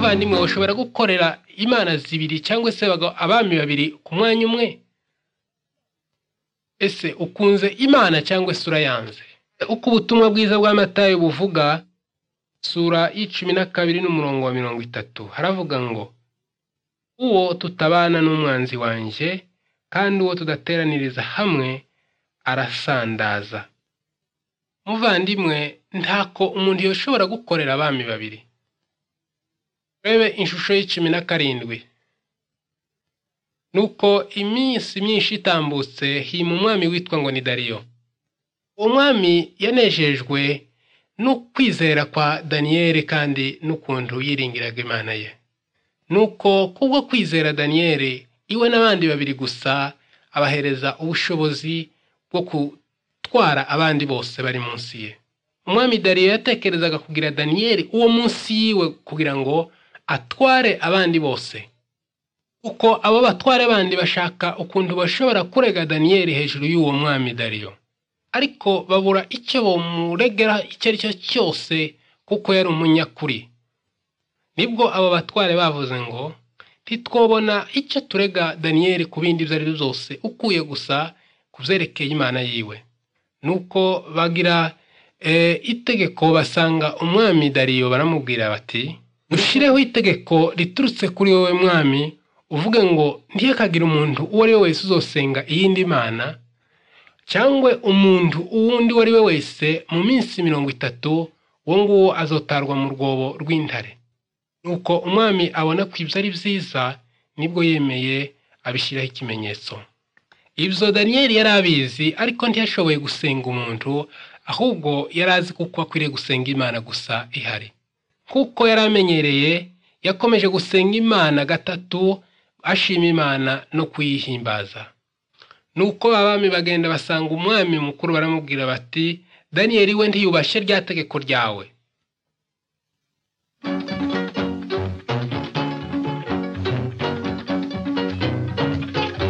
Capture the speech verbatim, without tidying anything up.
muvandimwe ushobora gukorera imana zibiri cyangwa se abami babiri ku mwanya umwe? Ese ukunze imana cyangwa se urayanze? Uko ubutumwa bwiza bwa Matayo buvuga, sura y'icumi na kabiri n'umurongo wa mirongo itatu, haravuga ngo uwo tutabana n'umwanzi wanjye, kandi uwo tudateraniriza hamwe arasandaza. Muvandimwe, ntako umuntu yoshobora gukorera abami babiri. Rebe ishusho y'icumi na karindwi. Nuko iminsi myinshi itambutse, hima umwami witwa ngo ni Dariyo. Uwo mwami yanejejwe no kwizera kwa Daniyeli kandi n'ukuntu yiringiraga Imana ye. Nuko kubwo kwizera Daniyeli, iwe n'abandi babiri gusa abahereza ubushobozi bwo gutwara abandi bose bari munsi ye. Umwami Dariyo yatekerezaga kugira Daniyeli uwo munsi yiwe kugira ngo atware abandi bose. Uko abo batware abandi bashaka ukuntu bashobora kurega Daniyeli hejuru y'uwo mwami Dariyo. Ariko babura icyo bamuregera icyo ari cyo cyose kuko yari umunyakuri. Nibwo abo batware bavuze ngo ntitwobona icyo turega Daniyeli ku bindi ibyo ari byo byose ukuye gusa kuvyerekeye Imana yiwe. Nuko bagira e, itegeko basanga umwami Dariyo, baramubwira bati mushireho itegeko riturutse kuri wowe mwami, uvuge ngo ntiyakagira umuntu uwo ari we wese uzosenga iyindi mana cyangwa umuntu uwundi wari we wese mu minsi mirongo itatu, uwo nguwo azotarwa mu rwobo rw'intare. Nuko umwami abona ko ibyo ari byiza, nibwo yemeye abishyiraho ikimenyetso. Ibyo Daniyeli yari abizi, ariko ntiyashoboye gusenga umuntu, ahubwo yari azi kuko akwiriye gusenga Imana gusa ihari. Kuko yari amenyereye, yakomeje gusenga Imana gatatu, ashima Imana no kuyihimbaza. Nuko abami bagenda basanga umwami mukuru, baramubwira bati Daniyeli we ntiyubashe rya tegeko ryawe.